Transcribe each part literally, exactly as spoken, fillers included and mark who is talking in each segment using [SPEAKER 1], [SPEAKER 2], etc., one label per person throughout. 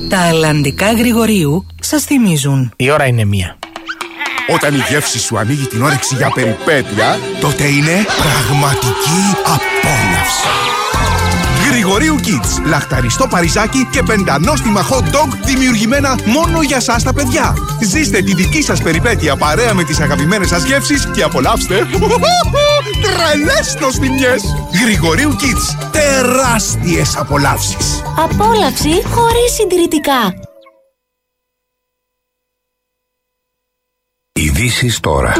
[SPEAKER 1] Τα αλλαντικά Γρηγορίου σας θυμίζουν.
[SPEAKER 2] Η ώρα είναι μία.
[SPEAKER 3] Όταν η γεύση σου ανοίγει την όρεξη για περιπέτεια, τότε είναι πραγματική απόλαυση. Γρηγορίου Kids. Λαχταριστό παριζάκι και πεντανόστιμα hot dog δημιουργημένα μόνο για σας τα παιδιά. Ζήστε τη δική σας περιπέτεια παρέα με τις αγαπημένες σας γεύσεις και απολαύστε τρελές νοστιμιές. Γρηγορίου Kids. Τεράστιες απολαύσεις.
[SPEAKER 4] Απόλαυση χωρίς συντηρητικά.
[SPEAKER 5] Ειδήσεις τώρα.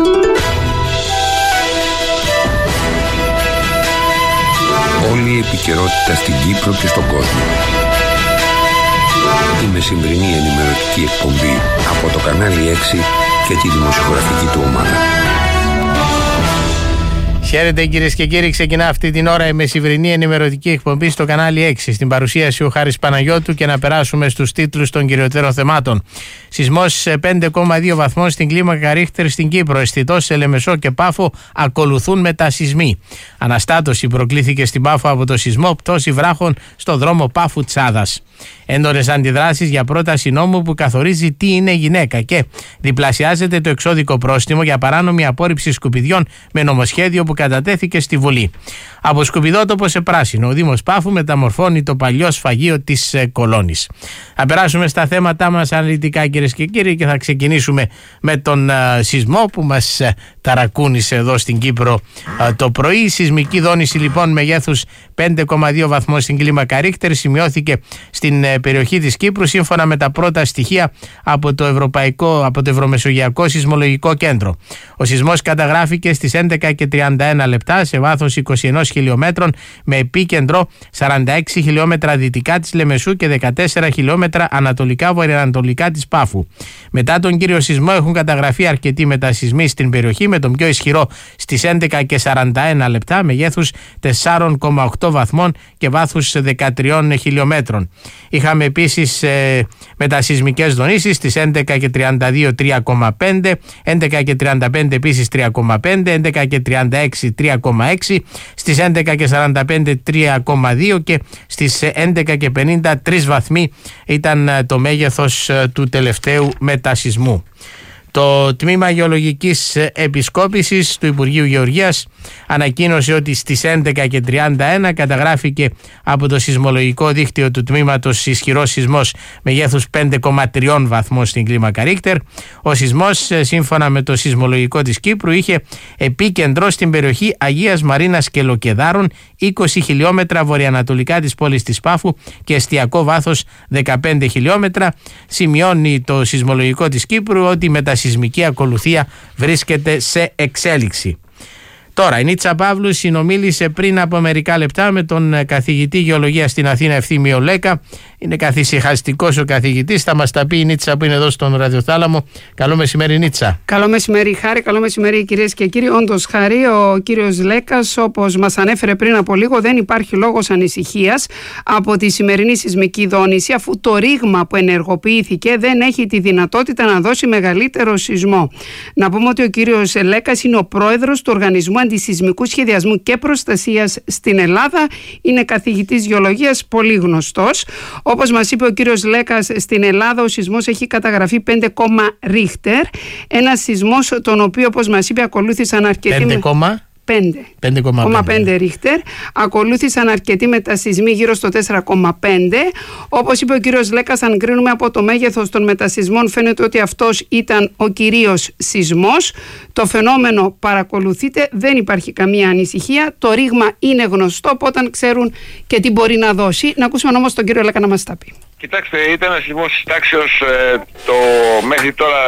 [SPEAKER 5] Όλη η επικαιρότητα στην Κύπρο και στον κόσμο. Η μεσημβρινή ενημερωτική εκπομπή από το κανάλι έξι και τη δημοσιογραφική του ομάδα.
[SPEAKER 2] Χαίρετε κυρίες και κύριοι, ξεκινά αυτή την ώρα η μεσημβρινή ενημερωτική εκπομπή στο κανάλι έξι. Στην παρουσίαση ο Χάρης Παναγιώτου και να περάσουμε στους τίτλους των κυριωτέρων θεμάτων. Σεισμός πέντε κόμμα δύο βαθμών στην κλίμακα Ρίχτερ στην Κύπρο. Αισθητός σε Λεμεσό και Πάφο ακολουθούν μετασεισμοί. Αναστάτωση προκλήθηκε στην Πάφο από το σεισμό, πτώση βράχων στο δρόμο Πάφου Τσάδας. Έντονες αντιδράσεις για πρόταση νόμου που καθορίζει τι είναι γυναίκα και διπλασιάζεται το εξώδικο πρόστιμο για παράνομη απόρριψη σκουπιδιών με νομοσχέδιο που κατατέθηκε στη Βουλή. Από σκουπιδότοπο σε πράσινο, ο Δήμος Πάφου μεταμορφώνει το παλιό σφαγείο της ε, Κολώνης. Θα περάσουμε στα θέματά μας αναλυτικά κυρίες και κύριοι και θα ξεκινήσουμε με τον ε, σεισμό που μας ε, ταρακούνησε εδώ στην Κύπρο ε, το πρωί. Η σεισμική δόνηση λοιπόν μεγέθους πέντε κόμμα δύο βαθμών στην κλίμακα Ρίχτερ σημειώθηκε στην ε, περιοχή της Κύπρου σύμφωνα με τα πρώτα στοιχεία από το, Ευρωπαϊκό, από το Ευρωμεσογειακό Σεισμολογικό Κέντρο. Ο σεισμός καταγράφηκε στις έντεκα και τριάντα ένα λεπτά σε βάθος είκοσι ένα χιλιόμετρων με επίκεντρο σαράντα έξι χιλιόμετρα δυτικά της Λεμεσού και δεκατέσσερα χιλιόμετρα ανατολικά βορειοανατολικά της Πάφου. Μετά τον κύριο σεισμό έχουν καταγραφεί αρκετοί μετασεισμοί στην περιοχή, με τον πιο ισχυρό στις έντεκα και σαράντα ένα λεπτά μεγέθους τέσσερα κόμμα οκτώ βαθμών και βάθους δεκατρία χιλιόμετρων. Είχαμε επίσης ε, μετασεισμικές δονήσεις στις έντεκα και τριάντα δύο τρία κόμμα πέντε, έντεκα και τριάντα πέντε επίσης τρία κόμμα πέντε, έντεκα και τριάντα έξι τρία κόμμα έξι, στις έντεκα και σαράντα πέντε τρία κόμμα δύο και στις έντεκα και πενήντα τρεις βαθμοί ήταν το μέγεθος του τελευταίου μετασεισμού. Το Τμήμα Γεωλογικής Επισκόπησης του Υπουργείου Γεωργίας ανακοίνωσε ότι στις έντεκα και τριάντα ένα καταγράφηκε από το σεισμολογικό δίκτυο του τμήματος ισχυρός σεισμός μεγέθους πέντε κόμμα τρία βαθμών στην κλίμακα Ρίχτερ. Ο σεισμός, σύμφωνα με το σεισμολογικό της Κύπρου, είχε επίκεντρο στην περιοχή Αγίας Μαρίνας και Λοκεδάρων, είκοσι χιλιόμετρα βορειοανατολικά της πόλης της Πάφου και εστιακό βάθος δεκαπέντε χιλιόμετρα. Σημειώνει το σεισμολογικό της Κύπρου ότι η μετασεισμική ακολουθία βρίσκεται σε εξέλιξη. Τώρα, η Νίτσα Παύλου συνομίλησε πριν από μερικά λεπτά με τον καθηγητή γεωλογίας στην Αθήνα Ευθύμιο Λέκα. Είναι καθησυχαστικός ο καθηγητής. Θα μας τα πει η Νίτσα που είναι εδώ στον ραδιοθάλαμο. Καλό μεσημέρι, Νίτσα.
[SPEAKER 6] Καλό μεσημέρι, Χάρη. Καλό μεσημέρι, κυρίες και κύριοι. Όντως, Χάρη, ο κύριος Λέκας, όπως μας ανέφερε πριν από λίγο, δεν υπάρχει λόγος ανησυχίας από τη σημερινή σεισμική δόνηση, αφού το ρήγμα που ενεργοποιήθηκε δεν έχει τη δυνατότητα να δώσει μεγαλύτερο σεισμό. Να πούμε ότι ο κύριος Λέκας είναι ο πρόεδρος του Οργανισμού Αντισεισμικού Σχεδιασμού και Προστασίας στην Ελλάδα. Είναι καθηγητής γεωλογίας, πολύ γνωστός. Όπως μας είπε ο κύριος Λέκας, στην Ελλάδα ο σεισμός έχει καταγραφεί πέντε κόμμα Ρίχτερ. Ένας σεισμός τον οποίο, όπως μας είπε, ακολούθησαν αρκετοί...
[SPEAKER 2] πέντε κόμμα
[SPEAKER 6] πέντε κόμμα πέντε Ρίχτερ. Ακολούθησαν αρκετοί μετασεισμοί γύρω στο τέσσερα κόμμα πέντε. Όπως είπε ο κύριος Λέκας, αν κρίνουμε από το μέγεθος των μετασεισμών, φαίνεται ότι αυτός ήταν ο κυρίως σεισμός. Το φαινόμενο παρακολουθείται, δεν υπάρχει καμία ανησυχία. Το ρήγμα είναι γνωστό, οπότε ξέρουν και τι μπορεί να δώσει. Να ακούσουμε όμως τον κύριο Λέκα να μας τα πει.
[SPEAKER 7] Κοιτάξτε, ήταν ένα σεισμός της τάξεως, ε, το μέχρι τώρα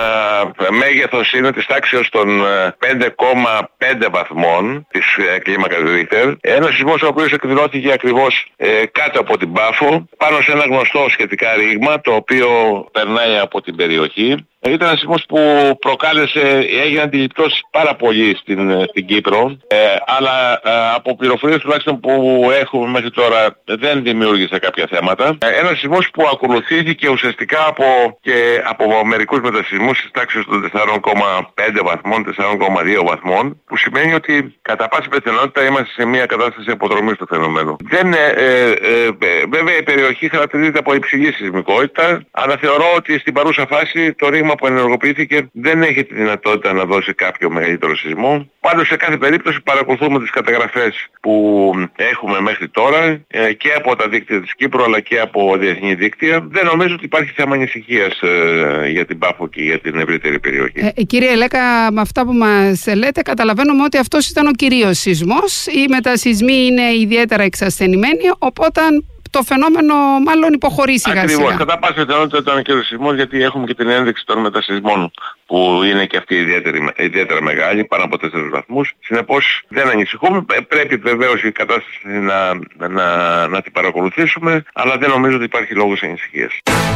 [SPEAKER 7] ε, μέγεθος είναι της τάξεως των ε, πέντε κόμμα πέντε βαθμών της ε, κλίμακας Ρίχτερ. Ένας σεισμός ο οποίος εκδηλώθηκε ακριβώς ε, κάτω από την Πάφο, πάνω σε ένα γνωστό σχετικά ρήγμα, το οποίο περνάει από την περιοχή. Ήταν ένας σεισμός που προκάλεσε, έγινε αντιληπτός πάρα πολύ στην, στην Κύπρο, ε, αλλά ε, από πληροφορίες τουλάχιστον που έχουμε μέχρι τώρα δεν δημιούργησε κάποια θέματα. Ε, ένας σεισμός που ακολουθήθηκε ουσιαστικά από, και από μερικούς μετασεισμούς της τάξης των τεσσάρων κόμμα πέντε βαθμών, τεσσάρων κόμμα δύο βαθμών, που σημαίνει ότι κατά πάση πιθανότητα είμαστε σε μια κατάσταση αποδρομής του φαινομένου. Δεν, ε, ε, ε, βέβαια η περιοχή χαρακτηρίζεται από υψηλή σεισμικότητα, αλλά θεωρώ ότι στην παρούσα φάση το ρήγμα που ενεργοποιήθηκε δεν έχει τη δυνατότητα να δώσει κάποιο μεγαλύτερο σεισμό. Πάντως σε κάθε περίπτωση παρακολουθούμε τις καταγραφές που έχουμε μέχρι τώρα ε, και από τα δίκτυα της Κύπρου αλλά και από διεθνή δίκτυα. Δεν νομίζω ότι υπάρχει θέμα ανησυχίας ε, για την Πάφο και για την ευρύτερη περιοχή. Ε,
[SPEAKER 6] κύριε Λέκα, με αυτά που μας λέτε καταλαβαίνουμε ότι αυτός ήταν ο κυρίως σεισμός. Οι μετασεισμοί είναι ιδιαίτερα εξασθενημένοι, οπότε το φαινόμενο μάλλον υποχωρεί σιγά σιγά.
[SPEAKER 7] Ακριβώς. Κατά πάσα πιθανότητα ήταν ο κύριος σεισμός, γιατί έχουμε και την ένδειξη των μετασεισμών που είναι και αυτή ιδιαίτερα μεγάλη, πάνω από τέσσερις βαθμούς. Συνεπώς δεν ανησυχούμε. Πρέπει βεβαίως η κατάσταση να, να, να την παρακολουθήσουμε, αλλά δεν νομίζω ότι υπάρχει λόγος ανησυχίας.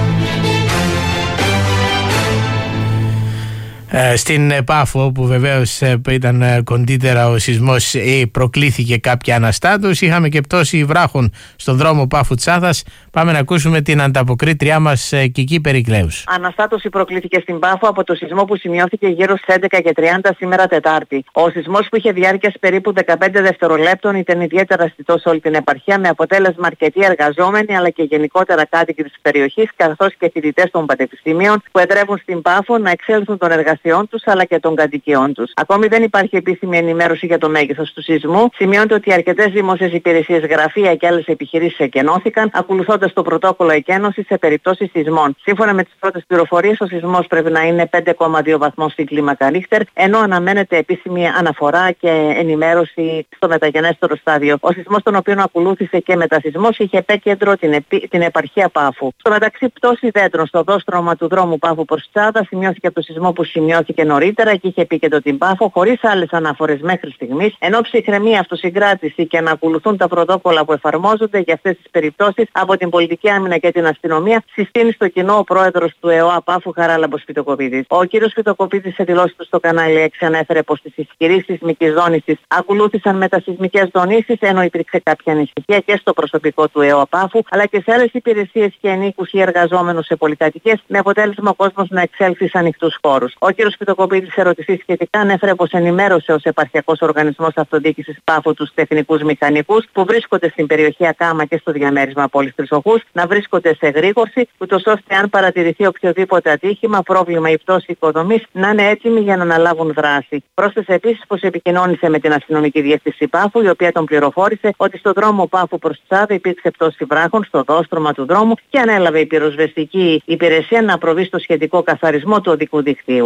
[SPEAKER 2] Στην Πάφο, όπου βεβαίως ήταν κοντύτερα ο σεισμός ή προκλήθηκε κάποια αναστάτωση, είχαμε και πτώση βράχων στον δρόμο Πάφου Τσάδας. Πάμε να ακούσουμε την ανταποκρίτριά μας Κική Περικλέους.
[SPEAKER 8] Αναστάτωση προκλήθηκε στην Πάφο από το σεισμό που σημειώθηκε γύρω στις έντεκα και τριάντα σήμερα Τετάρτη. Ο σεισμός, που είχε διάρκεια περίπου δεκαπέντε δευτερολέπτων, ήταν ιδιαίτερα αισθητός σε όλη την επαρχία, με αποτέλεσμα αρκετοί εργαζόμενοι αλλά και γενικότερα κάτοικοι της περιοχής, καθώς και φοιτητές των πανεπιστήμιων που εδρεύουν στην Πάφο να εξέλθουν των εργασιών τους αλλά και των κατοικιών τους. Ακόμη δεν υπάρχει επίσημη ενημέρωση για το μέγεθος του σεισμού. Σημειώνεται ότι αρκετές δημόσιες υπηρεσίες, γραφεία και άλλες επιχειρήσεις εκενώθηκαν, ακολουθώντας το πρωτόκολλο εκένωσης σε περιπτώσεις σεισμών. Σύμφωνα με τις πρώτες πληροφορίες, ο σεισμός πρέπει να είναι πέντε κόμμα δύο βαθμών στην κλίμακα Ρίχτερ, ενώ αναμένεται επίσημη αναφορά και ενημέρωση στο μεταγενέστερο στάδιο. Ο σεισμός, τον οποίο ακολούθησε και μετασεισμός, είχε επίκεντρο την, επί... την επαρχία Πάφου. Στο μεταξύ, πτώση δέντρων στο δόστρωμα του δρόμου Πάφου προς Τσάδα σημειώθηκε από το σεισμό που σημειώθηκε νωρίτερα και είχε επίκεντρο την Πάφο, χωρίς άλλες αναφορές μέχρι στιγμής, ενώ ψυχρεμεί αυτοσυγκράτηση και να ακολουθούν τα πρωτόκολλα που εφαρμόζονται για αυτές τις περιπτώσεις από την πολιτική άμυνα και την αστυνομία, συστήνει στο κοινό ο πρόεδρος του ΕΟΑ Πάφου, Χαράλαμπος Φυτοκοπίδης. Ο κύριος Φυτοκοπίδης σε δηλώσεις του στο κανάλι έξι ανέφερε πως τις ισχυρές σεισμικές δόνησεις ακολούθησαν μετασεισμικές δονήσεις, ενώ υπήρξε κάποια ανησυχία και στο προσωπικό του ΕΟΑ Πάφου, αλλά και σε άλλες υπηρεσίες και ενίκους ή εργαζόμενους σε πολυκατοικίες, με αποτέλεσμα ο κόσμος να εξέλθει σε ανοιχτούς χώρους. Ο κύριος Φυτοκοπίδης, σε ερωτήσεις σχετικά, ανέφερε πως ενημέρωσε ως Επαρχιακός Οργανισμός Αυτοδιοίκησης Πάφου τους τεχνικούς μηχανικούς που βρίσκονται στην περιοχή Ακάμα και στο διαμέρισμα πόλης Χρυσοχούς να βρίσκονται σε εγρήγορση, ούτως ώστε αν παρατηρηθεί οποιοδήποτε ατύχημα, πρόβλημα ή πτώση οικοδομής, να είναι έτοιμοι για να αναλάβουν δράση. Πρόσθεσε επίσης πως επικοινώνησε με την αστυνομική διεύθυνση Πάφου, η οποία τον πληροφόρησε ότι στο δρόμο Πάφου προς Τσάδα υπήρξε πτώση βράχων στο δόστρωμα του δρόμου και ανέλαβε η πυροσβεστική υπηρεσία να προβεί στο σχετικό καθαρισμό του οδικού δικτύου.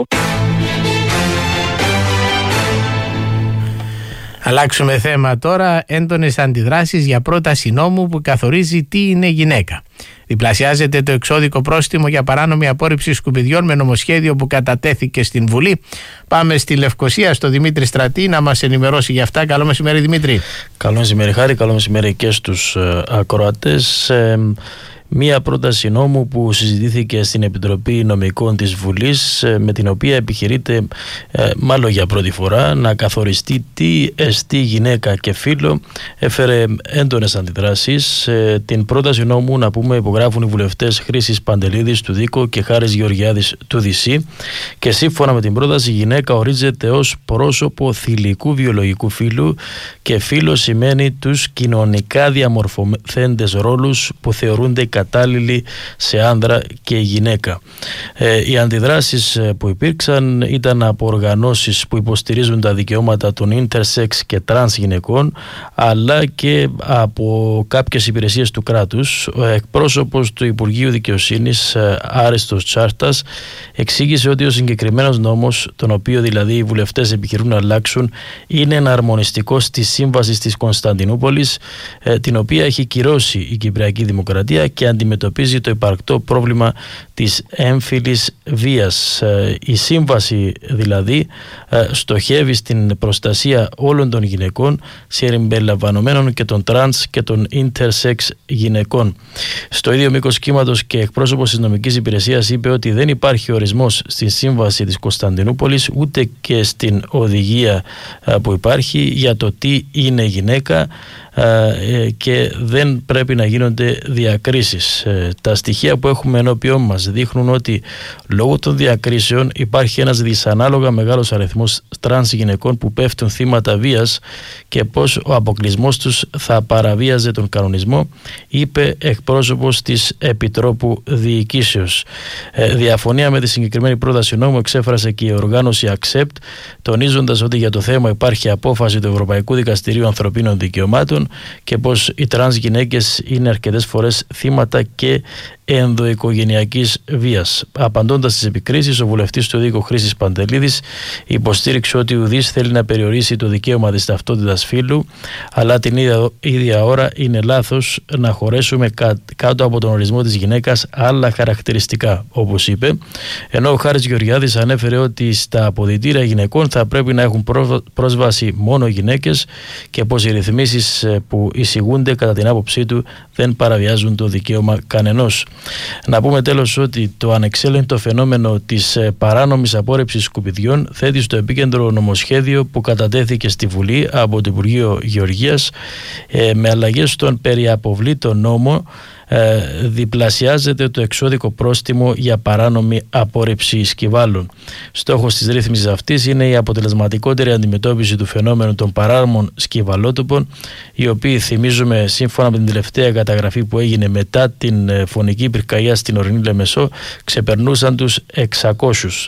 [SPEAKER 2] Αλλάξουμε θέμα τώρα. Έντονες αντιδράσεις για πρόταση νόμου που καθορίζει τι είναι γυναίκα. Διπλασιάζεται το εξώδικο πρόστιμο για παράνομη απόρριψη σκουπιδιών με νομοσχέδιο που κατατέθηκε στην Βουλή. Πάμε στη Λευκοσία, στο Δημήτρη Στρατή, να μας ενημερώσει για αυτά. Καλό μεσημέρι, Δημήτρη.
[SPEAKER 9] Καλό μεσημέρι, Χάρη. Καλό μεσημέρι και στους ε, ακροατές. Ε, Μία πρόταση νόμου που συζητήθηκε στην Επιτροπή Νομικών της Βουλής, με την οποία επιχειρείται, μάλλον για πρώτη φορά, να καθοριστεί τι εστί γυναίκα και φύλο, έφερε έντονες αντιδράσεις. Την πρόταση νόμου, να πούμε, υπογράφουν οι βουλευτές Χρήσης Παντελίδης του ΔΥΚΟ και Χάρης Γεωργιάδης του ΔΥΣΥ, και σύμφωνα με την πρόταση, η γυναίκα ορίζεται ως πρόσωπο θηλυκού βιολογικού φύλου και φύλο σημαίνει τους κοινωνικά διαμορφωθέντες ρόλους που θεωρούνται κατάλληλοι σε άνδρα και γυναίκα. Ε, οι αντιδράσεις που υπήρξαν ήταν από οργανώσεις που υποστηρίζουν τα δικαιώματα των intersex και τρανς γυναικών, αλλά και από κάποιες υπηρεσίες του κράτους. Ο εκπρόσωπος του Υπουργείου Δικαιοσύνης, Άριστος Τσάρτας, εξήγησε ότι ο συγκεκριμένος νόμος, τον οποίο δηλαδή οι βουλευτές επιχειρούν να αλλάξουν, είναι εναρμονιστικό στη Σύμβαση της Κωνσταντινούπολης, ε, την οποία έχει κυρώσει η Κυπριακή Δημοκρατία, και και αντιμετωπίζει το υπαρκτό πρόβλημα της έμφυλης βίας. Η σύμβαση δηλαδή στοχεύει στην προστασία όλων των γυναικών, συμπεριλαμβανομένων και των τρανς και των intersex γυναικών. Στο ίδιο μήκος κύματος και εκπρόσωπος της νομικής υπηρεσίας είπε ότι δεν υπάρχει ορισμός στη σύμβαση της Κωνσταντινούπολης ούτε και στην οδηγία που υπάρχει για το τι είναι γυναίκα και δεν πρέπει να γίνονται διακρίσεις. Τα στοιχεία που έχουμε ενώπιόν μας δείχνουν ότι λόγω των διακρίσεων υπάρχει ένας δυσανάλογα μεγάλος αριθμός τρανς γυναικών που πέφτουν θύματα βίας και πως ο αποκλεισμός τους θα παραβίαζε τον κανονισμό, είπε εκπρόσωπος της Επιτρόπου Διοικήσεως. Διαφωνία με τη συγκεκριμένη πρόταση νόμου εξέφρασε και η οργάνωση Accept, τονίζοντας ότι για το θέμα υπάρχει απόφαση του Ευρωπαϊκού Δικαστηρίου Ανθρωπίνων Δικαιωμάτων και πως οι τρανς γυναίκες είναι αρκετές φορές θύματα και ενδοοικογενειακής βίας. Απαντώντας στις επικρίσεις, ο βουλευτής του Δίκου Χρήστης Παντελίδης υποστήριξε ότι ουδής θέλει να περιορίσει το δικαίωμα της ταυτότητας φύλου, αλλά την ίδια, ίδια ώρα είναι λάθος να χωρέσουμε κά, κάτω από τον ορισμό της γυναίκας άλλα χαρακτηριστικά, όπως είπε, ενώ ο Χάρης Γεωργιάδης ανέφερε ότι στα αποδυτήρια γυναικών θα πρέπει να έχουν πρόσβαση μόνο γυναίκες και πως οι ρυθμίσεις που εισηγούνται κατά την άποψή του δεν παραβιάζουν το δικαίωμα κανενός. Να πούμε τέλος ότι το ανεξέλεγκτο φαινόμενο της παράνομης απόρρεψης σκουπιδιών θέτει στο επίκεντρο νομοσχέδιο που κατατέθηκε στη Βουλή από το Υπουργείο Γεωργίας με αλλαγές στον περιαποβλήτο νόμο. Ε, διπλασιάζεται το εξώδικο πρόστιμο για παράνομη απόρρεψη σκυβάλων. Στόχος της ρύθμισης αυτής είναι η αποτελεσματικότερη αντιμετώπιση του φαινόμενου των παράνομων σκυβαλότοπων, οι οποίοι, θυμίζουμε, σύμφωνα με την τελευταία καταγραφή που έγινε μετά την φωνική πυρκαγιά στην ορεινή Λεμεσό, ξεπερνούσαν τους εξακόσιους.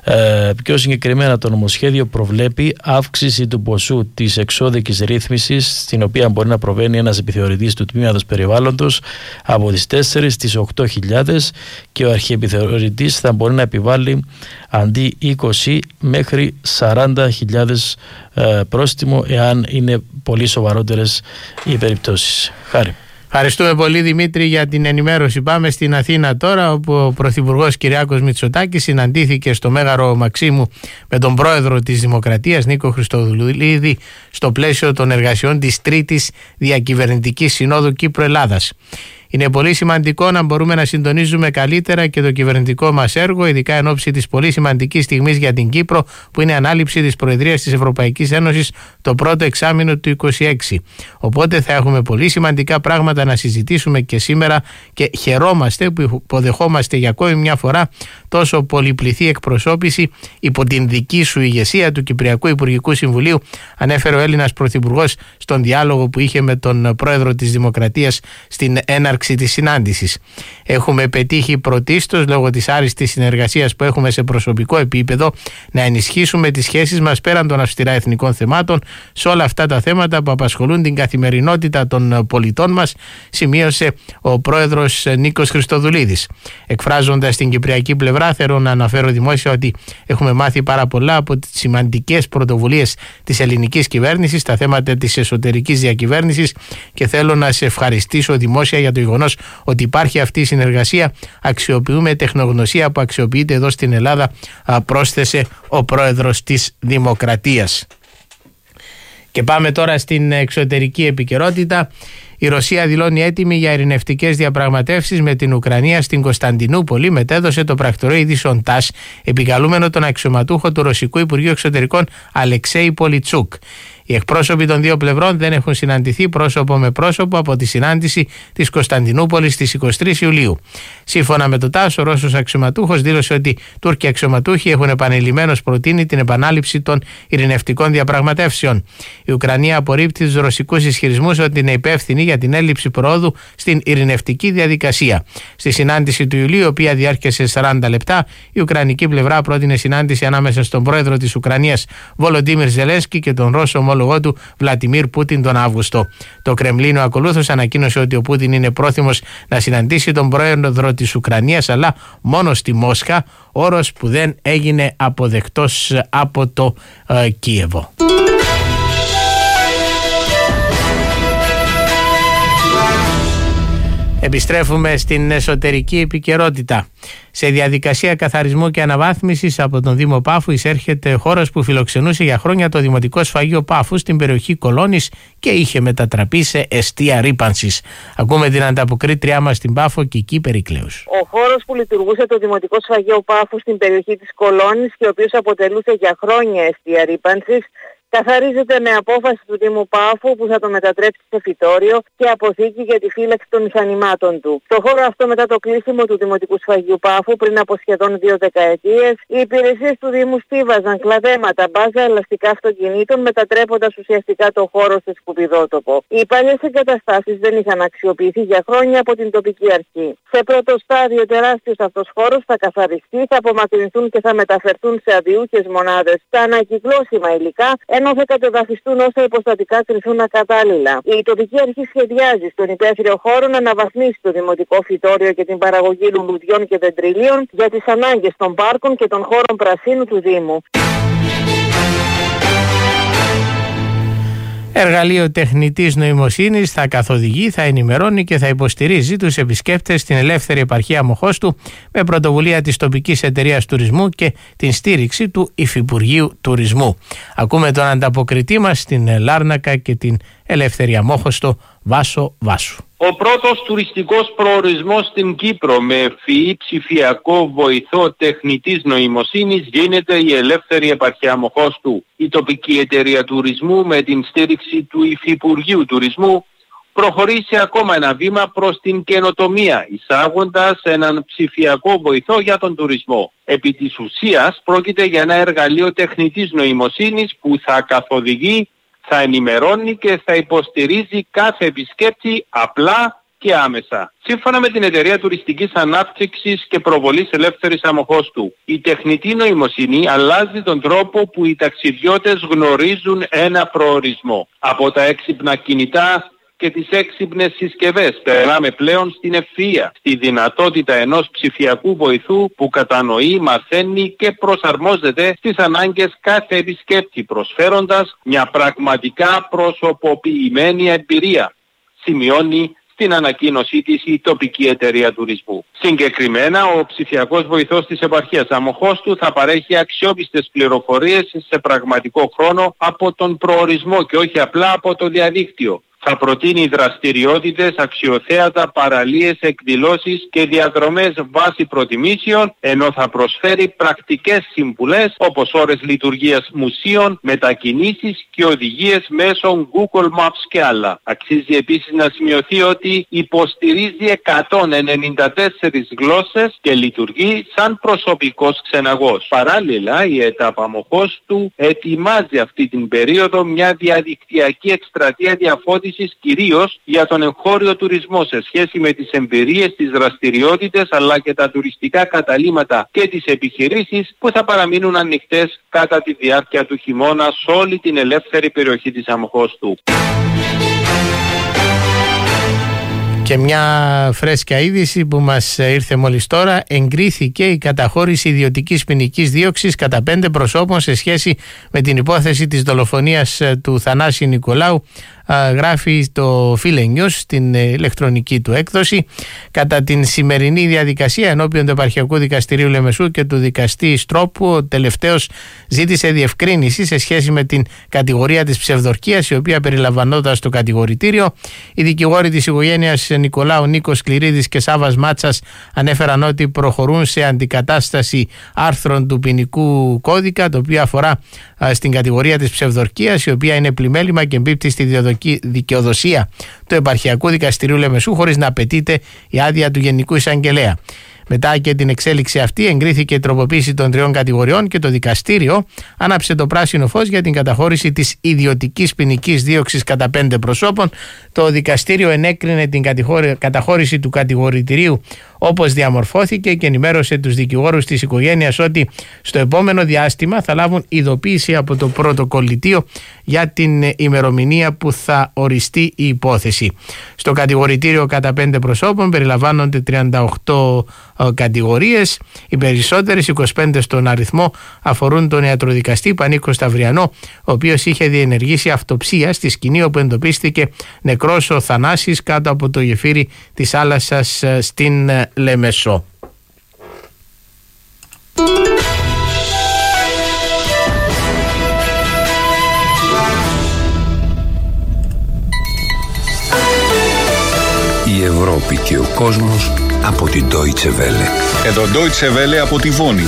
[SPEAKER 9] Ε, πιο συγκεκριμένα, το νομοσχέδιο προβλέπει αύξηση του ποσού της εξώδικης ρύθμισης, στην οποία μπορεί να προβαίνει ένας επιθεωρητής του Τμήματος Περιβάλλοντος, από τις τέσσερις στις οκτώ χιλιάδες, και ο αρχιεπιθεωρητής θα μπορεί να επιβάλλει αντί είκοσι μέχρι σαράντα χιλιάδες ε, πρόστιμο εάν είναι πολύ σοβαρότερες οι περιπτώσεις. Χάρη.
[SPEAKER 2] Ευχαριστούμε πολύ, Δημήτρη, για την ενημέρωση. Πάμε στην Αθήνα τώρα, όπου ο Πρωθυπουργός Κυριάκος Μητσοτάκης συναντήθηκε στο Μέγαρο Μαξίμου με τον πρόεδρο της Δημοκρατίας, Νίκο Χριστοδουλίδη, στο πλαίσιο των εργασιών της Τρίτης Διακυβερνητικής Συνόδου Κύπρου-Ελλάδας. Είναι πολύ σημαντικό να μπορούμε να συντονίζουμε καλύτερα και το κυβερνητικό μας έργο, ειδικά εν ώψη της πολύ σημαντικής στιγμής για την Κύπρο, που είναι η ανάληψη της Προεδρίας της Ευρωπαϊκής Ένωσης το πρώτο εξάμηνο του είκοσι έξι. Οπότε θα έχουμε πολύ σημαντικά πράγματα να συζητήσουμε και σήμερα και χαιρόμαστε που υποδεχόμαστε για ακόμη μια φορά τόσο πολυπληθή εκπροσώπηση υπό την δική σου ηγεσία του Κυπριακού Υπουργικού Συμβουλίου, ανέφερε ο Έλληνας Πρωθυπουργός στον διάλογο που είχε με τον Πρόεδρο της Δημοκρατίας στην έναρξη της συνάντησης. Έχουμε πετύχει πρωτίστως, λόγω της άριστης συνεργασίας που έχουμε σε προσωπικό επίπεδο, να ενισχύσουμε τις σχέσεις μας πέραν των αυστηρά εθνικών θεμάτων σε όλα αυτά τα θέματα που απασχολούν την καθημερινότητα των πολιτών μας, σημείωσε ο Πρόεδρος Νίκος Χριστοδουλίδης. Εκφράζοντας την κυπριακή πλευρά, θέλω να αναφέρω δημόσια ότι έχουμε μάθει πάρα πολλά από τις σημαντικές πρωτοβουλίες της ελληνικής κυβέρνησης στα θέματα της εσωτερικής διακυβέρνησης και θέλω να σε ευχαριστήσω δημόσια για το γεγονός ότι υπάρχει αυτή η συνεργασία. Αξιοποιούμε τεχνογνωσία που αξιοποιείται εδώ στην Ελλάδα, πρόσθεσε ο Πρόεδρος της Δημοκρατίας. Και πάμε τώρα στην εξωτερική επικαιρότητα. Η Ρωσία δηλώνει έτοιμη για ειρηνευτικές διαπραγματεύσεις με την Ουκρανία στην Κωνσταντινούπολη, μετέδωσε το πρακτορείο ειδήσεων ΤΑΣ, επικαλούμενο τον αξιωματούχο του Ρωσικού Υπουργείου Εξωτερικών Αλεξέη Πολιτσούκ. Οι εκπρόσωποι των δύο πλευρών δεν έχουν συναντηθεί πρόσωπο με πρόσωπο από τη συνάντηση της Κωνσταντινούπολης στις εικοστή τρίτη Ιουλίου. Σύμφωνα με το ΤΑΣ, ο Ρώσος αξιωματούχος δήλωσε ότι οι Τούρκοι αξιωματούχοι έχουν επανειλημμένως προτείνει την επανάληψη των ειρηνευτικών διαπραγματεύσεων. Η Ουκρανία απορρίπτει τους ρωσικούς ισχυρισμούς ότι είναι υπεύθυνη για την έλλειψη προόδου στην ειρηνευτική διαδικασία. Στη συνάντηση του Ιουλίου, η οποία διάρκεσε σαράντα λεπτά, η Ουκρανική πλευρά πρότεινε συνάντηση ανάμεσα στον πρόεδρο της Ουκρανίας Βολοντίμιρ Ζελένσκι και τον Ρώσο ομόλογό του Βλαντιμίρ Πούτιν τον Αύγουστο. Το Κρεμλίνο ακολούθως ανακοίνωσε ότι ο Πούτιν είναι πρόθυμος να συναντήσει τον πρόεδρο της Ουκρανίας, αλλά μόνο στη Μόσχα, όρος που δεν έγινε αποδεκτός από το ε, Κίεβο. Επιστρέφουμε στην εσωτερική επικαιρότητα. Σε διαδικασία καθαρισμού και αναβάθμισης από τον Δήμο Πάφου εισέρχεται χώρος που φιλοξενούσε για χρόνια το Δημοτικό Σφαγείο Πάφου στην περιοχή Κολώνης και είχε μετατραπεί σε εστία ρύπανσης. Ακούμε την ανταποκρίτριά μας στην Πάφο, Κική Περικλέους.
[SPEAKER 8] Ο χώρος που λειτουργούσε το Δημοτικό Σφαγείο Πάφου στην περιοχή της Κολώνης και ο οποίος αποτελούσε για χρόνια εστία ρύπανσης, καθαρίζεται με απόφαση του Δήμου Πάφου που θα το μετατρέψει σε φυτόριο και αποθήκη για τη φύλαξη των μηχανημάτων του. Το χώρο αυτό, μετά το κλείσιμο του Δημοτικού Σφαγείου Πάφου πριν από σχεδόν δύο δεκαετίες, οι υπηρεσίες του Δήμου στίβαζαν κλαδέματα, μπάζα, ελαστικά αυτοκινήτων, μετατρέποντας ουσιαστικά το χώρο σε σκουπιδότοπο. Οι παλιές εγκαταστάσεις δεν είχαν αξιοποιηθεί για χρόνια από την τοπική αρχή. Σε πρώτο στάδιο, τεράστιος αυτός χώρος θα καθαριστεί, θα απομακρυνθούν και θα μεταφερθούν σε αδειούχες μονάδες τα ανακυκλώσιμα υλικά, ενώ θα κατεδαφιστούν όσα υποστατικά κρυθούν ακατάλληλα. Η τοπική αρχή σχεδιάζει στον υπαίθριο χώρο να αναβαθμίσει το δημοτικό φυτόριο και την παραγωγή λουλουδιών και δεντριλίων για τις ανάγκες των πάρκων και των χώρων πρασίνου του Δήμου.
[SPEAKER 2] Εργαλείο τεχνητής νοημοσύνης θα καθοδηγεί, θα ενημερώνει και θα υποστηρίζει τους επισκέπτες στην ελεύθερη επαρχία Αμοχώστου με πρωτοβουλία της τοπικής εταιρείας τουρισμού και την στήριξη του Υφυπουργείου Τουρισμού. Ακούμε τον ανταποκριτή μας στην Λάρνακα και την ελεύθερη Αμόχωστο, Βάσο Βάσου.
[SPEAKER 10] Ο πρώτος τουριστικός προορισμός στην Κύπρο με ευφυή ψηφιακό βοηθό τεχνητής νοημοσύνης γίνεται η ελεύθερη επαρχία Αμοχώστου. Η τοπική εταιρεία τουρισμού με την στήριξη του Υφυπουργείου Τουρισμού προχωρεί σε ακόμα ένα βήμα προς την καινοτομία, εισάγοντας έναν ψηφιακό βοηθό για τον τουρισμό. Επί της ουσίας πρόκειται για ένα εργαλείο τεχνητής νοημοσύνης που θα καθοδηγεί, θα ενημερώνει και θα υποστηρίζει κάθε επισκέπτη απλά και άμεσα. Σύμφωνα με την Εταιρεία Τουριστικής Ανάπτυξης και Προβολής Ελεύθερης Αμοχώστου, η τεχνητή νοημοσύνη αλλάζει τον τρόπο που οι ταξιδιώτες γνωρίζουν ένα προορισμό. Από τα έξυπνα κινητά και τις έξυπνες συσκευές περνάμε πλέον στην ευφυΐα, στη δυνατότητα ενός ψηφιακού βοηθού που κατανοεί, μαθαίνει και προσαρμόζεται στις ανάγκες κάθε επισκέπτη, προσφέροντας μια πραγματικά προσωποποιημένη εμπειρία, σημειώνει στην ανακοίνωσή της η τοπική εταιρεία τουρισμού. Συγκεκριμένα, ο ψηφιακός βοηθός της επαρχίας Αμοχώστου θα παρέχει αξιόπιστες πληροφορίες σε πραγματικό χρόνο από τον προορισμό και όχι απλά από το διαδίκτυο. Θα προτείνει δραστηριότητες, αξιοθέατα, παραλίες, εκδηλώσεις και διαδρομές βάσει προτιμήσεων, ενώ θα προσφέρει πρακτικές συμβουλές όπως ώρες λειτουργίας μουσείων, μετακινήσεις και οδηγίες μέσω Google Maps και άλλα. Αξίζει επίσης να σημειωθεί ότι υποστηρίζει εκατόν ενενήντα τέσσερις γλώσσες και λειτουργεί σαν προσωπικός ξεναγός. Παράλληλα, η ΕΤΑΠ Αμοχώστου ετοιμάζει αυτή την περίοδο μια διαδικτυακή εκστρατεία διαφώτισης κυρίως για τον εγχώριο τουρισμό σε σχέση με τις εμπειρίες, τις δραστηριότητες αλλά και τα τουριστικά καταλύματα και τις επιχειρήσεις που θα παραμείνουν ανοιχτές κατά τη διάρκεια του χειμώνα σε όλη την ελεύθερη περιοχή της Αμοχώστου.
[SPEAKER 2] Και μια φρέσκια είδηση που μας ήρθε μόλις τώρα: εγκρίθηκε η καταχώρηση ιδιωτικής ποινικής δίωξης κατά πέντε προσώπων σε σχέση με την υπόθεση της δολοφονίας του Θανάση Νικολάου. Γράφει το Φίλε News στην ηλεκτρονική του έκδοση. Κατά την σημερινή διαδικασία ενώπιον του Επαρχιακού Δικαστηρίου Λεμεσού και του δικαστή Στρόπου, ο τελευταίος ζήτησε διευκρίνηση σε σχέση με την κατηγορία της ψευδορκίας, η οποία περιλαμβανόταν στο κατηγορητήριο. Οι δικηγόροι της οικογένειας Νικολάου, Νίκος Κληρίδης και Σάβας Μάτσας, ανέφεραν ότι προχωρούν σε αντικατάσταση άρθρων του ποινικού κώδικα, το οποίο αφορά στην κατηγορία της ψευδορκίας, η οποία είναι πλημέλημα και εμπίπτει στη δικαιοδοσία του Επαρχιακού Δικαστηρίου Λεμεσού, χωρίς να απαιτείται η άδεια του Γενικού Εισαγγελέα. Μετά και την εξέλιξη αυτή, εγκρίθηκε η τροποποίηση των τριών κατηγοριών και το δικαστήριο άναψε το πράσινο φως για την καταχώρηση της ιδιωτικής ποινικής δίωξης κατά πέντε προσώπων. Το δικαστήριο ενέκρινε την καταχώρηση του κατηγορητηρίου όπως διαμορφώθηκε και ενημέρωσε τους δικηγόρους της οικογένειας ότι στο επόμενο διάστημα θα λάβουν ειδοποίηση από το πρωτοκολλητείο για την ημερομηνία που θα οριστεί η υπόθεση. Στο κατηγορητήριο κατά πέντε προσώπων περιλαμβάνονται τριάντα οκτώ κατηγορίες. Οι περισσότερες, είκοσι πέντε στον αριθμό, αφορούν τον ιατροδικαστή Πανίκο Σταυριανό, ο οποίος είχε διενεργήσει αυτοψία στη σκηνή όπου εντοπίστηκε νεκρός ο Θανάσης κάτω από το γεφύρι της Άλασσας στην Λεμεσό.
[SPEAKER 5] Η Ευρώπη και ο κόσμος από την Deutsche Welle.
[SPEAKER 11] Εδώ Deutsche Welle από τη Βόνη.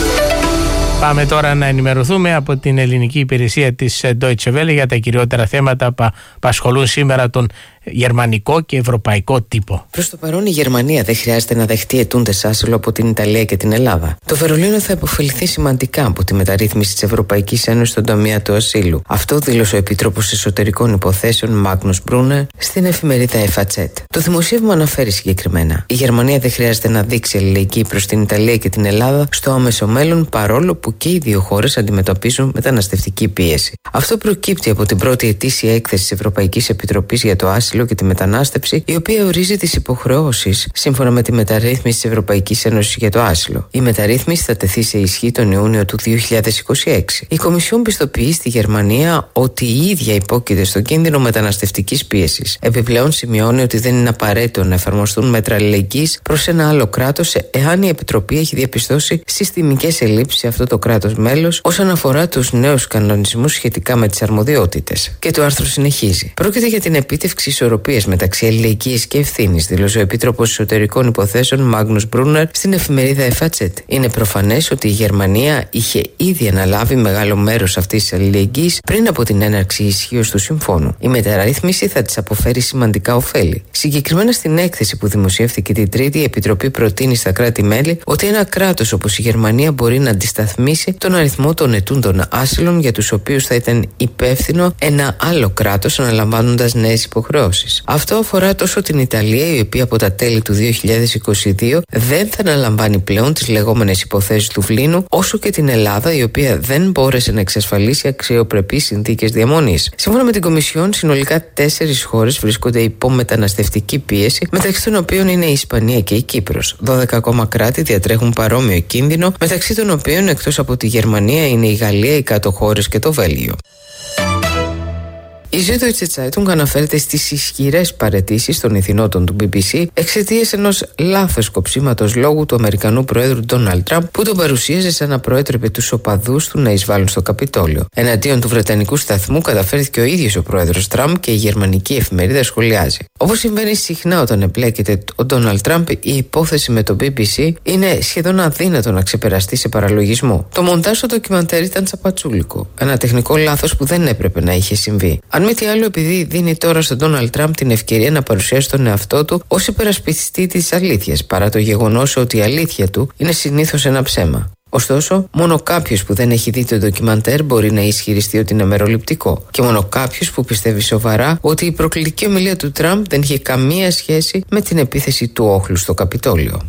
[SPEAKER 2] Πάμε τώρα να ενημερωθούμε από την ελληνική υπηρεσία της Deutsche Welle για τα κυριότερα θέματα που απασχολούν σήμερα τον γερμανικό και ευρωπαϊκό τύπο.
[SPEAKER 12] Προς το παρόν, η Γερμανία δεν χρειάζεται να δεχτεί αιτούντες άσυλο από την Ιταλία και την Ελλάδα. Το Βερολίνο θα υποφεληθεί σημαντικά από τη μεταρρύθμιση της Ευρωπαϊκής Ένωσης στον τομέα του ασύλου. Αυτό δήλωσε ο Επίτροπος Εσωτερικών Υποθέσεων Μάγνους Μπρούνερ στην εφημερίδα Εφατσέτ. Το δημοσίευμα αναφέρει συγκεκριμένα: η Γερμανία δεν χρειάζεται να δείξει αλληλεγγύη προς την Ιταλία και την Ελλάδα στο άμεσο μέλλον, παρόλο που και οι δύο χώρες αντιμετωπίζουν μεταναστευτική πίεση. Αυτό προκύπτει από την πρώτη ετήσια έκθεση της Ευρωπαϊκής Επιτροπής για το άσυλο και τη μετανάστευση, η οποία ορίζει τις υποχρεώσεις σύμφωνα με τη μεταρρύθμιση της Ευρωπαϊκής Ένωσης για το άσυλο. Η μεταρρύθμιση θα τεθεί σε ισχύ τον Ιούνιο του δύο χιλιάδες είκοσι έξι. Η Κομισιόν πιστοποιεί στη Γερμανία ότι η ίδια υπόκειται στον κίνδυνο μεταναστευτικής πίεσης. Επιπλέον, σημειώνει ότι δεν είναι απαραίτητο να εφαρμοστούν μέτρα αλληλεγγύης προς ένα άλλο κράτος, εάν η Επιτροπή έχει διαπιστώσει συστημικές ελλείψεις σε αυτό το κράτος μέλος όσον αφορά τους νέους κανονισμούς σχετικά με τις αρμοδιότητες. Και το άρθρο συνεχίζει. Πρόκειται για την επίτευξη ισορροπίας μεταξύ αλληλεγγύης και ευθύνης, δήλωσε ο Επίτροπος Εσωτερικών Υποθέσεων Μάγνους Μπρούνερ στην εφημερίδα Εφατσέτ. Είναι προφανές ότι η Γερμανία είχε ήδη αναλάβει μεγάλο μέρος αυτής της αλληλεγγύης πριν από την έναρξη ισχύως του συμφώνου. Η μεταρρύθμιση θα της αποφέρει σημαντικά ωφέλη. Συγκεκριμένα στην έκθεση που δημοσιεύθηκε την Τρίτη, η Επιτροπή προτείνει στα κράτη-μέλη ότι ένα κράτος όπως η Γερμανία μπορεί να αντισταθμίσει τον αριθμό των ετούντων άσυλων για τους οποίους θα ήταν υπεύθυνο ένα άλλο κράτος, αναλαμβάνοντας νέες υποχρεώσεις. Αυτό αφορά τόσο την Ιταλία, η οποία από τα τέλη του δύο χιλιάδες είκοσι δύο δεν θα αναλαμβάνει πλέον τις λεγόμενες υποθέσεις του Βλήνου, όσο και την Ελλάδα, η οποία δεν μπόρεσε να εξασφαλίσει αξιοπρεπείς συνθήκες διαμονής. Σύμφωνα με την Κομισιόν, συνολικά τέσσερις χώρες βρίσκονται υπό μεταναστευτική πίεση, μεταξύ των οποίων είναι η Ισπανία και η Κύπρος. δώδεκα ακόμα κράτη διατρέχουν παρόμοιο κίνδυνο, μεταξύ των οποίων εκτός από τη Γερμανία είναι η Γαλλία, οι κάτω χώρες και το Βέλγιο. Η Süddeutsche Zeitung αναφέρεται στις ισχυρές παραιτήσεις των ηθινότων του μπι μπι σι εξαιτίας ενός λάθος κοψίματος λόγου του Αμερικανού Προέδρου Ντόναλντ Τραμπ, που τον παρουσίαζε σαν να προέτρεπε τους οπαδούς του να εισβάλλουν στο Καπιτόλιο. Εναντίον του Βρετανικού σταθμού καταφέρθηκε ο ίδιος ο Πρόεδρος Τραμπ και η γερμανική εφημερίδα σχολιάζει. Όπως συμβαίνει συχνά όταν εμπλέκεται ο Ντόναλντ Τραμπ, η υπόθεση με το μπι μπι σι είναι σχεδόν αδύνατο να ξεπεραστεί σε παραλογισμό. Το μοντάζ στο ντοκιμαντέρ ήταν τσαπατσούλικο. Ένα τεχνικό λάθος που δεν έπρεπε να είχε συμβεί. Αν μη τι άλλο, επειδή δίνει τώρα στον Ντόναλντ Τραμπ την ευκαιρία να παρουσιάσει τον εαυτό του ως υπερασπιστή της αλήθειας, παρά το γεγονός ότι η αλήθεια του είναι συνήθως ένα ψέμα. Ωστόσο, μόνο κάποιος που δεν έχει δει το ντοκιμαντέρ μπορεί να ισχυριστεί ότι είναι μεροληπτικό. Και μόνο κάποιος που πιστεύει σοβαρά ότι η προκλητική ομιλία του Τραμπ δεν είχε καμία σχέση με την επίθεση του όχλου στο Καπιτόλιο.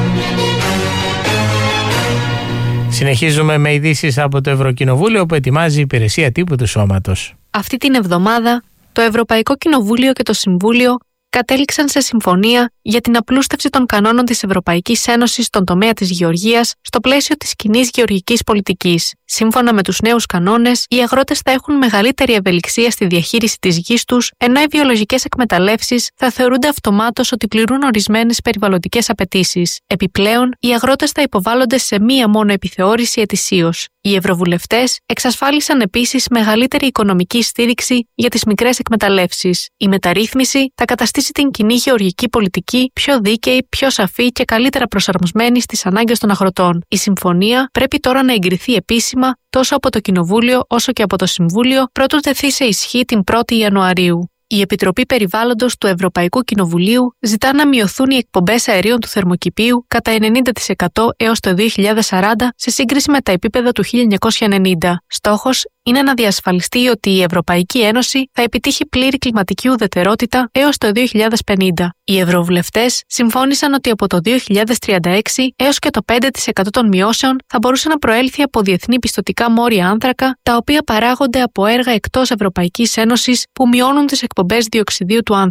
[SPEAKER 2] Συνεχίζουμε με ειδήσεις από το Ευρωκοινοβούλιο που ετοιμάζει η υπηρεσία τύπου του Σώματος.
[SPEAKER 13] Αυτή την εβδομάδα, το Ευρωπαϊκό Κοινοβούλιο και το Συμβούλιο κατέληξαν σε συμφωνία για την απλούστευση των κανόνων της Ευρωπαϊκής Ένωσης στον τομέα της γεωργίας στο πλαίσιο της κοινής γεωργικής πολιτικής. Σύμφωνα με τους νέους κανόνες, οι αγρότες θα έχουν μεγαλύτερη ευελιξία στη διαχείριση της γης τους, ενώ οι βιολογικές εκμεταλλεύσεις θα θεωρούνται αυτομάτως ότι πληρούν ορισμένες περιβαλλοντικές απαιτήσεις. Επιπλέον, οι αγρότες θα υποβάλλονται σε μία μόνο επιθεώρηση ετησίως. Οι ευρωβουλευτές εξασφάλισαν επίσης μεγαλύτερη οικονομική στήριξη για τις μικρές εκμεταλλεύσεις. Η μεταρρύθμιση θα καταστήσει την κοινή γεωργική πολιτική πιο δίκαιη, πιο σαφή και καλύτερα προσαρμοσμένη στις ανάγκες των αγροτών. Η συμφωνία πρέπει τώρα να εγκριθεί επίσημα τόσο από το Κοινοβούλιο όσο και από το Συμβούλιο, πρότου τεθεί σε ισχύ την πρώτη Ιανουαρίου. Η Επιτροπή Περιβάλλοντος του Ευρωπαϊκού Κοινοβουλίου ζητά να μειωθούν οι εκπομπές αερίων του θερμοκηπίου κατά ενενήντα τοις εκατό έως το δύο χιλιάδες σαράντα σε σύγκριση με τα επίπεδα του χίλια εννιακόσια ενενήντα. Στόχος είναι να διασφαλιστεί ότι η Ευρωπαϊκή Ένωση θα επιτύχει πλήρη κλιματική ουδετερότητα έως το δύο χιλιάδες πενήντα. Οι ευρωβουλευτές συμφώνησαν ότι από το δύο χιλιάδες τριάντα έξι έως και το πέντε τοις εκατό των μειώσεων θα μπορούσε να προέλθει από διεθνή πιστωτικά μόρια άνθρακα, τα οποία παράγονται από έργα εκτός Ευρωπαϊκής Ένωσης που μειώνουν τις εκπομπές διοξιδίου του άνθρακα.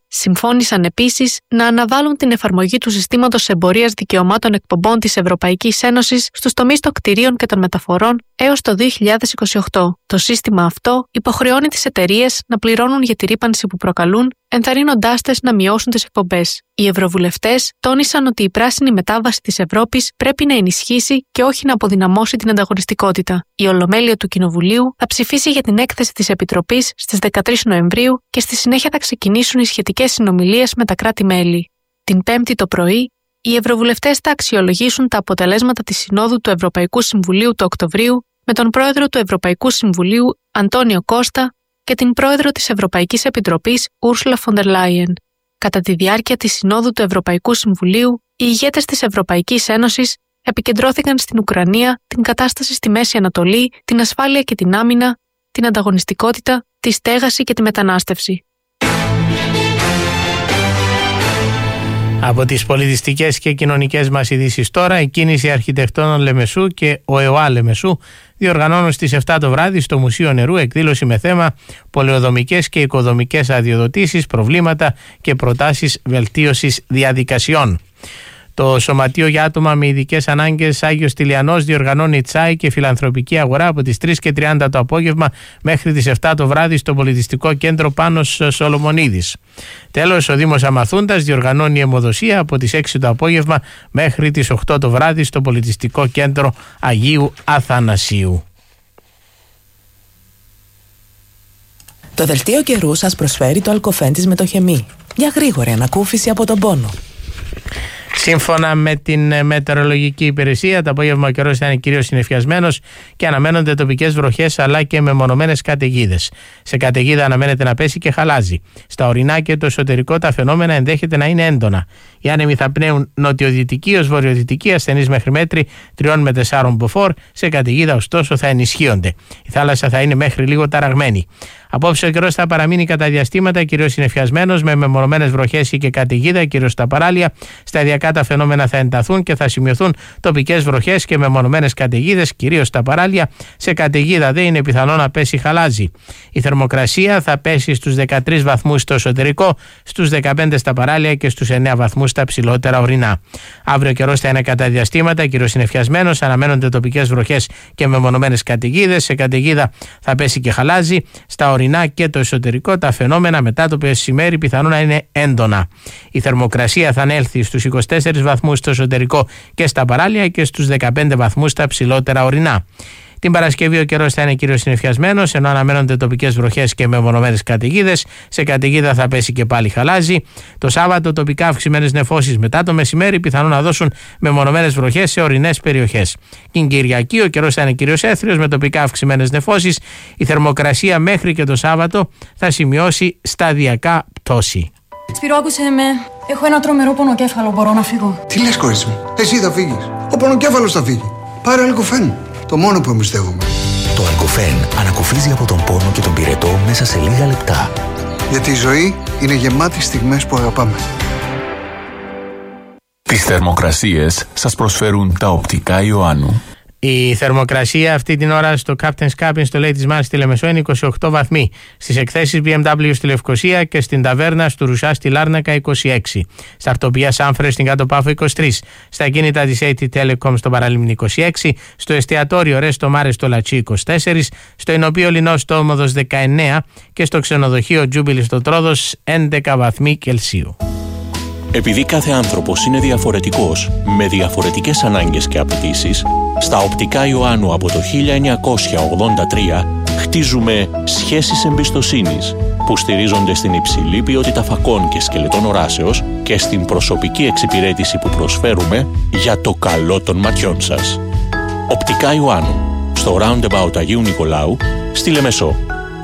[SPEAKER 13] Συμφώνησαν επίσης να αναβάλουν την εφαρμογή του συστήματος εμπορίας δικαιωμάτων εκπομπών της Ευρωπαϊκής Ένωσης στους τομείς των κτηρίων και των μεταφορών έως το δύο χιλιάδες είκοσι οκτώ. Το σύστημα αυτό υποχρεώνει τις εταιρείες να πληρώνουν για τη ρύπανση που προκαλούν, ενθαρρύνοντάς τες να μειώσουν τις εκπομπές. Οι ευρωβουλευτές τόνισαν ότι η πράσινη μετάβαση της Ευρώπης πρέπει να ενισχύσει και όχι να αποδυναμώσει την ανταγωνιστικότητα. Η Ολομέλεια του Κοινοβουλίου θα ψηφίσει για την έκθεση της Επιτροπής στις δεκατρείς Νοεμβρίου και στη συνέχεια θα ξεκινήσουν οι σχετικές συνομιλίες με τα κράτη-μέλη. Την Πέμπτη το πρωί, οι ευρωβουλευτές θα αξιολογήσουν τα αποτελέσματα της Συνόδου του Ευρωπαϊκού Συμβουλίου του Οκτωβρίου με τον πρόεδρο του Ευρωπαϊκού Συμβουλίου Αντώνιο Κώστα και την πρόεδρο της Ευρωπαϊκής Επιτροπής Ούρσουλα φον ντερ Λάιεν. Κατά τη διάρκεια της Συνόδου του Ευρωπαϊκού Συμβουλίου, οι ηγέτες της Ευρωπαϊκής Ένωσης επικεντρώθηκαν στην Ουκρανία, την κατάσταση στη Μέση Ανατολή, την ασφάλεια και την άμυνα, την ανταγωνιστικότητα, τη στέγαση και τη μετανάστευση.
[SPEAKER 2] Από τις πολιτιστικές και κοινωνικές μας ειδήσεις τώρα, η κίνηση αρχιτεκτόνων Λεμεσού και ο ΕΟΑ Λεμεσού διοργανώνουν στις επτά το βράδυ στο Μουσείο Νερού εκδήλωση με θέμα πολεοδομικές και οικοδομικές αδειοδοτήσεις, προβλήματα και προτάσεις βελτίωσης διαδικασιών. Το Σωματείο για άτομα με ειδικές ανάγκες Άγιος Τηλιανός διοργανώνει τσάι και φιλανθρωπική αγορά από τις τρεις και τριάντα το απόγευμα μέχρι τις επτά το βράδυ στο πολιτιστικό κέντρο Πάνος Σολομονίδης. Τέλος, ο Δήμος Αμαθούντας διοργανώνει αιμοδοσία από τις έξι το απόγευμα μέχρι τις οκτώ το βράδυ στο πολιτιστικό κέντρο Αγίου Αθανασίου.
[SPEAKER 14] Το δελτίο καιρού σας προσφέρει το αλκοφέν της μετοχεμή. Μια γρήγορη ανακούφιση από τον πόνο.
[SPEAKER 2] Σύμφωνα με την μετεωρολογική υπηρεσία, το απόγευμα ο καιρός θα είναι κυρίως συννεφιασμένος και αναμένονται τοπικές βροχές αλλά και μεμονωμένες καταιγίδες. Σε καταιγίδα αναμένεται να πέσει και χαλάζι. Στα ορεινά και το εσωτερικό τα φαινόμενα ενδέχεται να είναι έντονα. Οι άνεμοι θα πνέουν νοτιοδυτική ως βορειοδυτική, ασθενείς μέχρι μέτρη τρία με τέσσερα μποφόρ. Σε καταιγίδα ωστόσο θα ενισχύονται. Η θάλασσα θα είναι μέχρι λίγο ταραγμένη. Απόψε ο καιρός θα παραμείνει κατά διαστήματα κυρίως συννεφιασμένος με μεμονωμένες βροχές ή και καταιγίδα, κυρίως στα παράλια. Σταδιακά τα φαινόμενα θα ενταθούν και θα σημειωθούν τοπικές βροχές και μεμονωμένες καταιγίδες, κυρίως στα παράλια. Σε καταιγίδα δεν είναι πιθανό να πέσει χαλάζι. Η θερμοκρασία θα πέσει στους δεκατρείς βαθμούς στο εσωτερικό, στους δεκαπέντε στα παράλια και στους εννέα βαθμούς στα ψηλότερα ορεινά. Αύριο ο καιρός θα είναι κατά διαστήματα κυρίως συννεφιασμένος, αναμένονται τοπικές βροχές και μεμονωμένες καταιγίδες. Σε καταιγίδα θα πέσει και χαλάζι. Στα ορεινά και το εσωτερικό τα φαινόμενα μετά το μεσημέρι πιθανόν να είναι έντονα. Η θερμοκρασία θα ανέλθει στους είκοσι τέσσερις βαθμούς στο εσωτερικό και στα παράλια και στους δεκαπέντε βαθμούς στα ψηλότερα ορεινά. Την Παρασκευή ο καιρός θα είναι κυρίως συννεφιασμένος, ενώ αναμένονται τοπικές βροχές και μεμονωμένες καταιγίδες. Σε καταιγίδα θα πέσει και πάλι χαλάζι. Το Σάββατο τοπικά αυξημένες νεφώσεις μετά το μεσημέρι πιθανόν να δώσουν μεμονωμένες βροχές σε ορεινές περιοχές. Την Κυριακή ο καιρός θα είναι κυρίως έθριος με τοπικά αυξημένες νεφώσεις. Η θερμοκρασία μέχρι και το Σάββατο θα σημειώσει σταδιακά πτώση.
[SPEAKER 15] Σπύρο, άκουσε με. Έχω ένα τρομερό πονοκέφαλο. Μπορώ να φύγω?
[SPEAKER 16] Τι λες, κορίτσι μου? Εσύ θα φύγεις. Ο πονοκέφαλος θα φύγει. Πάρε αλκοφέν. Το μόνο που εμπιστεύομαι.
[SPEAKER 17] Το αλκοφέν ανακουφίζει από τον πόνο και τον πυρετό μέσα σε λίγα λεπτά.
[SPEAKER 16] Γιατί η ζωή είναι γεμάτη στιγμές που αγαπάμε.
[SPEAKER 18] Τις θερμοκρασίες σας προσφέρουν τα οπτικά Ιωάννου.
[SPEAKER 2] Η θερμοκρασία αυτή την ώρα στο Captain's Cabin στο Ladies Man στη Λεμεσό είναι είκοσι οκτώ βαθμοί. Στις εκθέσεις μπι εμ ντάμπλιου στη Λευκοσία και στην ταβέρνα του Ρουσά στη Λάρνακα είκοσι έξι. Στα αρτοπία Σάμφρε στην Κάτω Πάφο είκοσι τρία. Στα κίνητα της έι τι Telecom στο Παραλίμνη είκοσι έξι. Στο εστιατόριο Ρέστο Μάρε στο Λατσί είκοσι τέσσερα. Στο Ινοπείο Λινό στο Όμοδος δεκαεννέα. Και στο ξενοδοχείο Τζούμπιλι στο Τρόδος έντεκα βαθμοί Κελσίου.
[SPEAKER 19] Επειδή κάθε άνθρωπος είναι διαφορετικός, με διαφορετικές ανάγκες και απαιτήσεις, στα οπτικά Ιωάννου από το χίλια εννιακόσια ογδόντα τρία χτίζουμε σχέσεις εμπιστοσύνης που στηρίζονται στην υψηλή ποιότητα φακών και σκελετών οράσεως και στην προσωπική εξυπηρέτηση που προσφέρουμε για το καλό των ματιών σας. Οπτικά Ιωάννου, στο Roundabout Αγίου Νικολάου, στη Λεμεσό.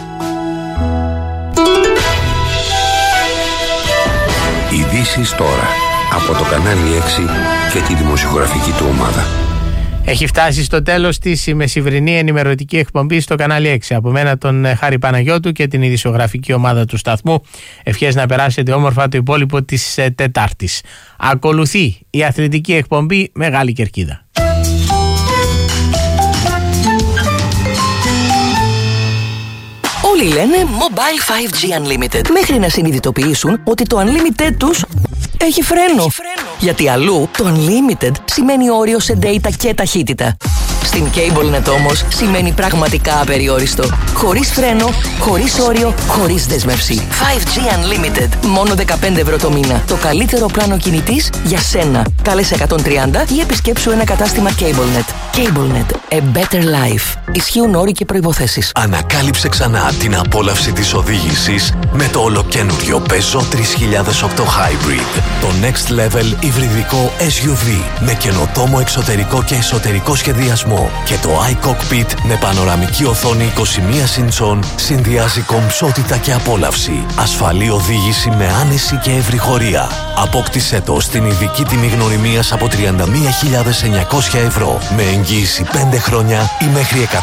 [SPEAKER 5] Ειδήσεις τώρα από το κανάλι έξι και τη δημοσιογραφική του ομάδα.
[SPEAKER 2] Έχει φτάσει στο τέλος της η μεσημβρινή ενημερωτική εκπομπή στο κανάλι έξι. Από μένα τον Χάρη Παναγιώτου και την ειδησιογραφική ομάδα του σταθμού. Ευχές να περάσετε όμορφα το υπόλοιπο της Τετάρτης. Ακολουθεί η αθλητική εκπομπή Μεγάλη Κερκίδα.
[SPEAKER 14] Όλοι
[SPEAKER 20] Όλοι λένε Mobile φάιβ τζι Unlimited, μέχρι να συνειδητοποιήσουν ότι το Unlimited τους έχει φρένο. Γιατί αλλού το Unlimited σημαίνει όριο σε data και ταχύτητα. Στην CableNet όμως σημαίνει πραγματικά απεριόριστο. Χωρίς φρένο, χωρίς όριο, χωρίς δέσμευση. φάιβ τζι Unlimited. Μόνο δεκαπέντε ευρώ το μήνα. Το καλύτερο πλάνο κινητής για σένα. Κάλεσε εκατόν τριάντα ή επισκέψου ένα κατάστημα CableNet. CableNet. A better life. Ισχύουν όροι και προϋποθέσεις.
[SPEAKER 21] Ανακάλυψε ξανά την απόλαυση της οδήγησης με το ολοκαίνουργιο Peugeot τρεις χιλιάδες οκτώ Hybrid. Το next level υβριδικό ες γιου βι με καινοτόμο εξωτερικό και εσωτερικό σχεδιασμό και το iCockpit με πανοραμική οθόνη είκοσι μία ιντσών συνδυάζει κομψότητα και απόλαυση. Ασφαλή οδήγηση με άνεση και ευρυχωρία. Απόκτησέ το στην ειδική τιμή γνωριμίας από τριάντα μία χιλιάδες εννιακόσια ευρώ με εγγύηση πέντε χρόνια ή μέχρι